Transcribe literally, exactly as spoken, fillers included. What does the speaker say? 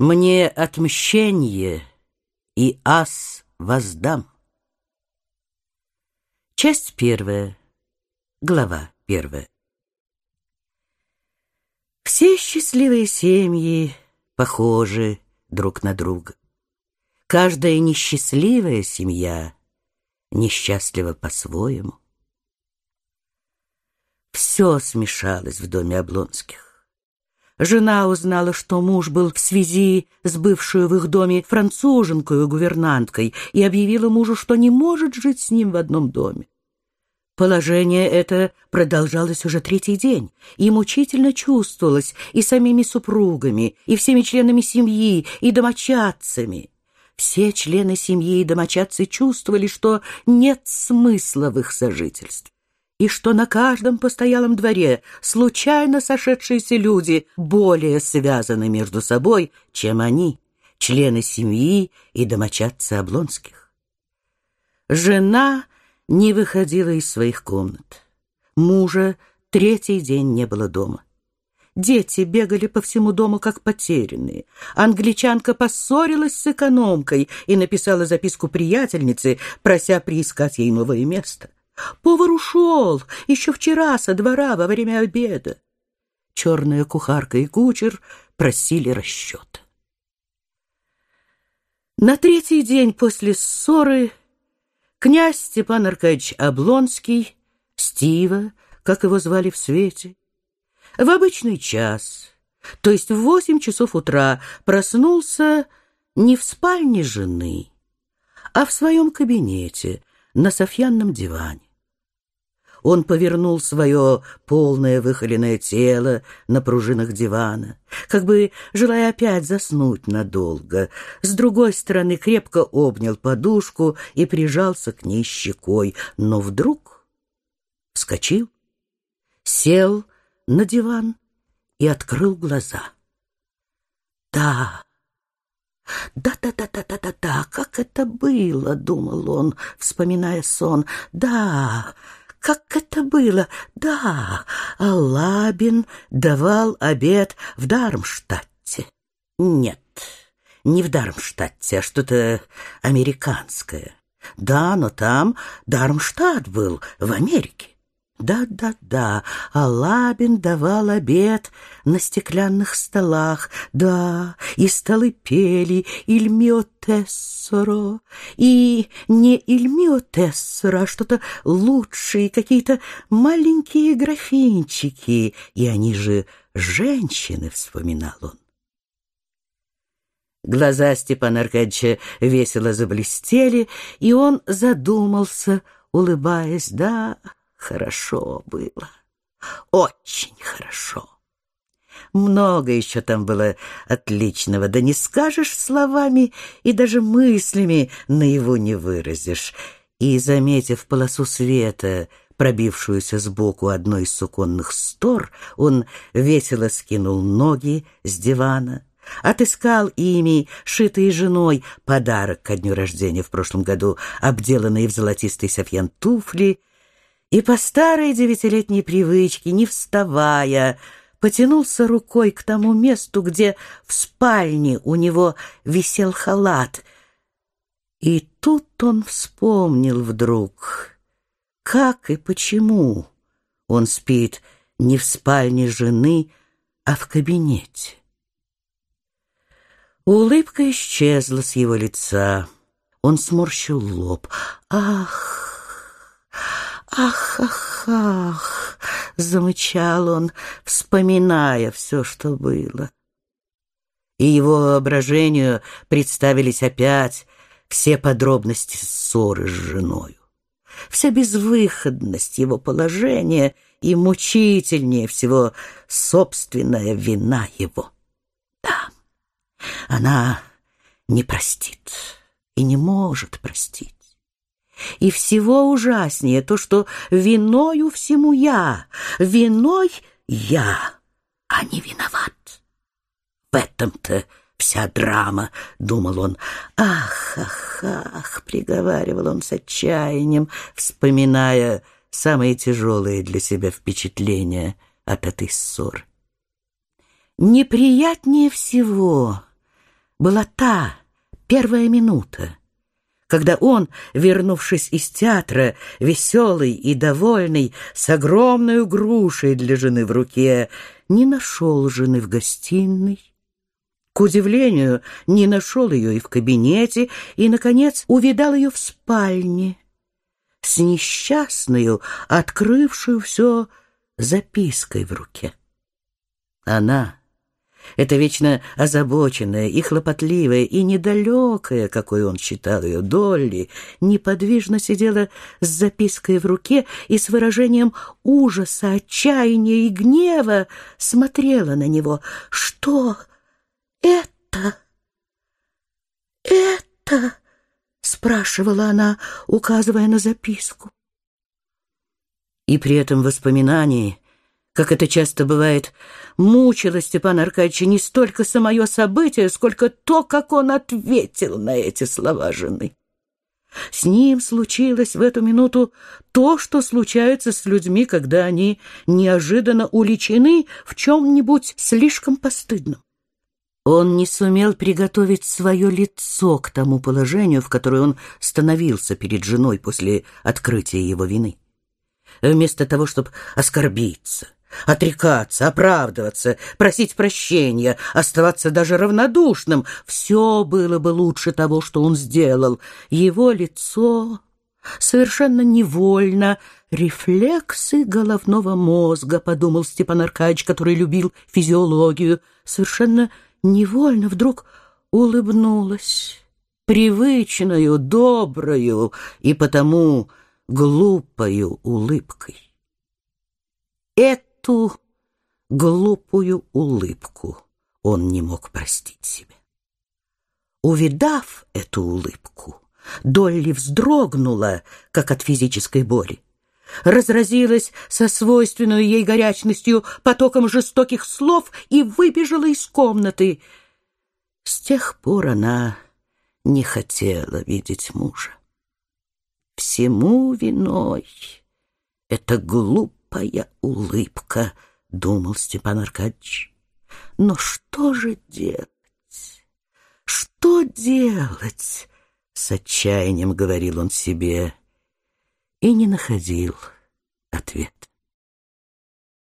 Мне отмщение, и ас воздам. Часть первая, глава первая. Все счастливые семьи похожи друг на друга. Каждая несчастливая семья несчастлива по-своему. Все смешалось в доме Облонских. Жена узнала, что муж был в связи с бывшую в их доме француженкою-гувернанткой, и объявила мужу, что не может жить с ним в одном доме. Положение это продолжалось уже третий день, и мучительно чувствовалось и самими супругами, и всеми членами семьи, и домочадцами. Все члены семьи и домочадцы чувствовали, что нет смысла в их сожительстве, и что на каждом постоялом дворе случайно сошедшиеся люди более связаны между собой, чем они, члены семьи и домочадцы Облонских. Жена не выходила из своих комнат. Мужа третий день не было дома. Дети бегали по всему дому, как потерянные. Англичанка поссорилась с экономкой и написала записку приятельнице, прося приискать ей новое место. Повар ушел еще вчера со двора во время обеда. Черная кухарка и кучер просили расчета. На третий день после ссоры князь Степан Аркадьевич Облонский, Стива, как его звали в свете, в обычный час, то есть в восемь часов утра, проснулся не в спальне жены, а в своем кабинете на софьянном диване. Он повернул свое полное выхоленное тело на пружинах дивана, как бы желая опять заснуть надолго. С другой стороны крепко обнял подушку и прижался к ней щекой, но вдруг вскочил, сел на диван и открыл глаза. Да, да-да-да-да-да-да, как это было, думал он, вспоминая сон. Да, как это было? Да, Алабин давал обед в Дармштадте. Нет, не в Дармштадте, а что-то американское. Да, но там Дармштадт был, в Америке. Да-да-да, Алабин давал обед на стеклянных столах. Да, и столы пели «Il mio tesoro», и не «Il mio tesoro», а что-то лучшие, какие-то маленькие графинчики, и они же женщины, вспоминал он. Глаза Степана Аркадьевича весело заблестели, и он задумался, улыбаясь. Да, хорошо было, очень хорошо. Много еще там было отличного, да не скажешь словами и даже мыслями наяву не выразишь. И, заметив полосу света, пробившуюся сбоку одной из суконных стор, он весело скинул ноги с дивана, отыскал ими, шитые женой, подарок ко дню рождения в прошлом году, обделанные в золотистый софьян туфли, и по старой девятилетней привычке, не вставая, потянулся рукой к тому месту, где в спальне у него висел халат. И тут он вспомнил вдруг, как и почему он спит не в спальне жены, а в кабинете. Улыбка исчезла с его лица. Он сморщил лоб. Ах! «Ах, ах, ах!» — замычал он, вспоминая все, что было. И его воображению представились опять все подробности ссоры с женою, вся безвыходность его положения и, мучительнее всего, собственная вина его. Да, она не простит и не может простить. И всего ужаснее то, что виною всему я, виной я, а не виноват. В этом-то вся драма, думал он. Ах, ах, ах, приговаривал он с отчаянием, вспоминая самые тяжелые для себя впечатления от этой ссоры. Неприятнее всего была та первая минута, когда он, вернувшись из театра, веселый и довольный, с огромной грушей для жены в руке, не нашел жены в гостиной. К удивлению, не нашел ее и в кабинете, и, наконец, увидал ее в спальне, с несчастную, открывшую все запиской в руке. Она, эта вечно озабоченная и хлопотливая, и недалекая, какой он считал ее, Долли, неподвижно сидела с запиской в руке и с выражением ужаса, отчаяния и гнева смотрела на него. «Что это? Это?» — спрашивала она, указывая на записку. И при этом воспоминании, как это часто бывает, мучило Степана Аркадьевича не столько самое событие, сколько то, как он ответил на эти слова жены. С ним случилось в эту минуту то, что случается с людьми, когда они неожиданно уличены в чем-нибудь слишком постыдном. Он не сумел приготовить свое лицо к тому положению, в которое он становился перед женой после открытия его вины. Вместо того, чтобы оскорбиться, отрекаться, оправдываться, просить прощения, оставаться даже равнодушным, все было бы лучше того, что он сделал. Его лицо совершенно невольно, рефлексы головного мозга, подумал Степан Аркадьевич, который любил физиологию, совершенно невольно вдруг улыбнулась привычною, доброю и потому глупою улыбкой. Эту глупую улыбку он не мог простить себе. Увидав эту улыбку, Долли вздрогнула, как от физической боли, разразилась со свойственной ей горячностью потоком жестоких слов и выбежала из комнаты. С тех пор она не хотела видеть мужа. Всему виной эта глупая улыбка, думал Степан Аркадьевич. Но что же делать? Что делать? С отчаянием говорил он себе и не находил ответ.